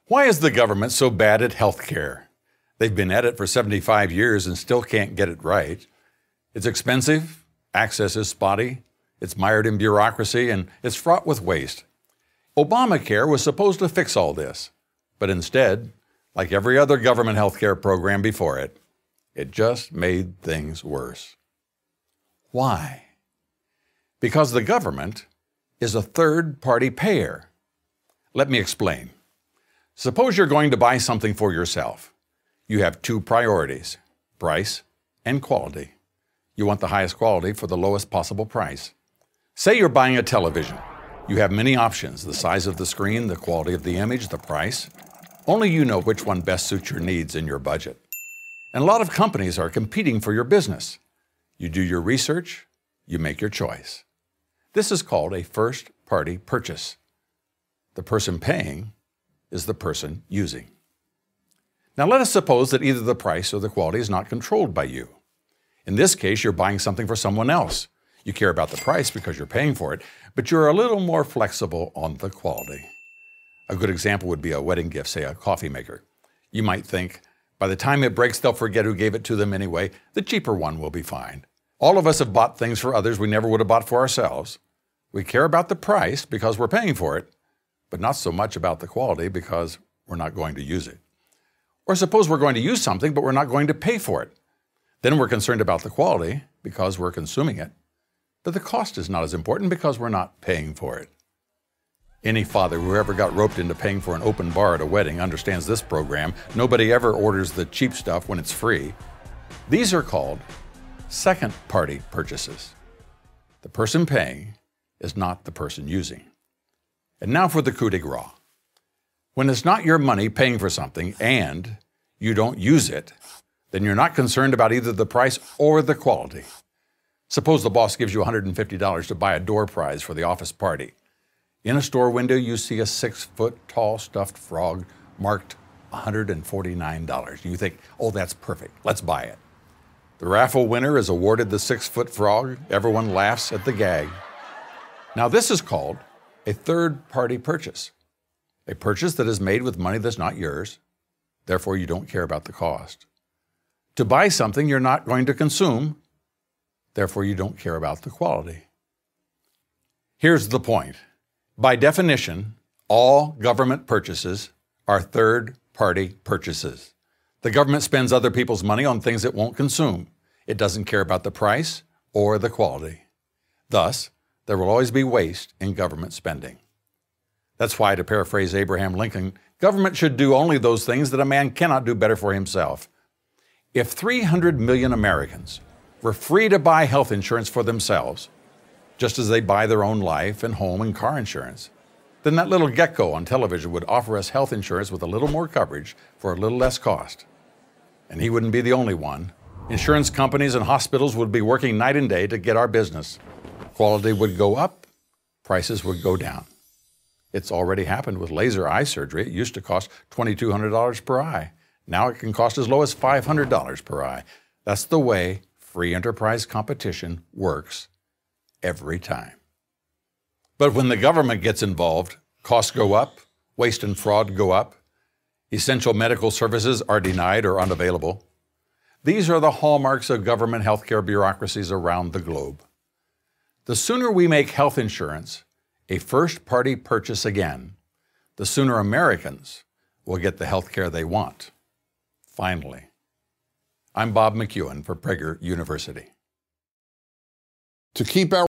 Why is the government so bad at health care? They've been at it for 75 years and still can't get it right. It's expensive, access is spotty, it's mired in bureaucracy, and it's fraught with waste. Obamacare was supposed to fix all this, but instead, like every other government health care program before it, it just made things worse. Why? Because the government is a third-party payer. Let me explain. Suppose you're going to buy something for yourself. You have two priorities, price and quality. You want the highest quality for the lowest possible price. Say you're buying a television. You have many options, the size of the screen, the quality of the image, the price. Only you know which one best suits your needs and your budget. And a lot of companies are competing for your business. You do your research, you make your choice. This is called a first-party purchase. The person paying is the person using. Now let us suppose that either the price or the quality is not controlled by you. In this case, you're buying something for someone else. You care about the price because you're paying for it, but you're a little more flexible on the quality. A good example would be a wedding gift, say a coffee maker. You might think, by the time it breaks, they'll forget who gave it to them anyway. The cheaper one will be fine. All of us have bought things for others we never would have bought for ourselves. We care about the price because we're paying for it, but not so much about the quality because we're not going to use it. Or suppose we're going to use something, but we're not going to pay for it. Then we're concerned about the quality because we're consuming it. But the cost is not as important because we're not paying for it. Any father who ever got roped into paying for an open bar at a wedding understands this program. Nobody ever orders the cheap stuff when it's free. These are called second-party purchases. The person paying is not the person using. And now for the coup de grace. When it's not your money paying for something and you don't use it, then you're not concerned about either the price or the quality. Suppose the boss gives you $150 to buy a door prize for the office party. In a store window, you see a 6-foot-tall stuffed frog marked $149. You think, oh, that's perfect. Let's buy it. The raffle winner is awarded the 6-foot frog. Everyone laughs at the gag. Now, this is called a third-party purchase. A purchase that is made with money that's not yours. Therefore, you don't care about the cost. To buy something you're not going to consume. Therefore, you don't care about the quality. Here's the point. By definition, all government purchases are third-party purchases. The government spends other people's money on things it won't consume. It doesn't care about the price or the quality. Thus, there will always be waste in government spending. That's why, to paraphrase Abraham Lincoln, government should do only those things that a man cannot do better for himself. If 300 million Americans were free to buy health insurance for themselves, just as they buy their own life and home and car insurance, then that little gecko on television would offer us health insurance with a little more coverage for a little less cost. And he wouldn't be the only one. Insurance companies and hospitals would be working night and day to get our business. Quality would go up, prices would go down. It's already happened with laser eye surgery. It used to cost $2,200 per eye. Now it can cost as low as $500 per eye. That's the way free enterprise competition works every time. But when the government gets involved, costs go up, waste and fraud go up, essential medical services are denied or unavailable. These are the hallmarks of government healthcare bureaucracies around the globe. The sooner we make health insurance a first-party purchase again, the sooner Americans will get the health care they want. Finally. I'm Bob McEwen for Prager University. To keep our